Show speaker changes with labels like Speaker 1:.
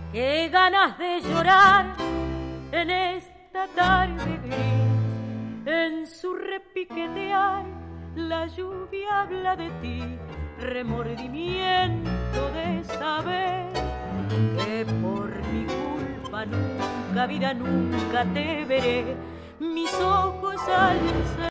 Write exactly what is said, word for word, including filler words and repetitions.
Speaker 1: Qué ganas de llorar en esta tarde gris, en su repiquetear la lluvia habla de ti, remordimiento de saber que por mi culpa nunca, vida, nunca te veré, mis ojos al